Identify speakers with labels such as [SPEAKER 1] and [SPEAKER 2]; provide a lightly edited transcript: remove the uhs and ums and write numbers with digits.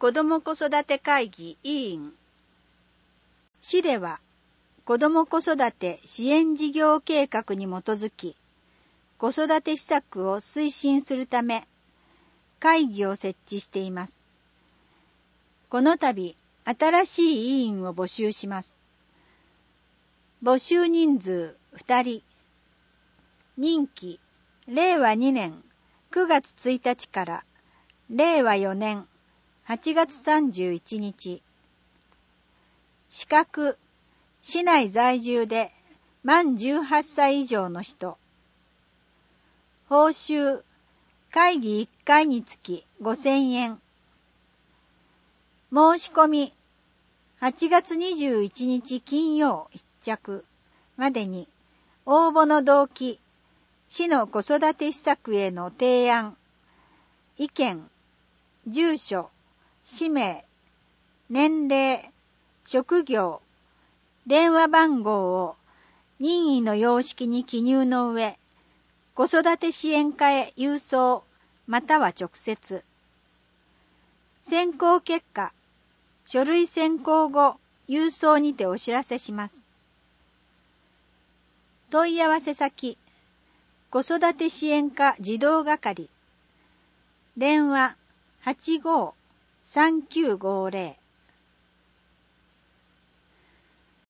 [SPEAKER 1] 子ども子育て会議委員。市では、子ども子育て支援事業計画に基づき、子育て施策を推進するため、会議を設置しています。この度、新しい委員を募集します。募集人数2人。任期、令和2年9月1日から令和4年8月31日。資格、市内在住で満18歳以上の人。報酬、会議1回につき5000円。申し込み、8月21日金曜必着までに応募の動機、市の子育て施策への提案、意見、住所、氏名、年齢、職業、電話番号を任意の様式に記入の上、子育て支援課へ郵送または直接。選考結果、書類選考後、郵送にてお知らせします。問い合わせ先、子育て支援課児童係。電話85-3950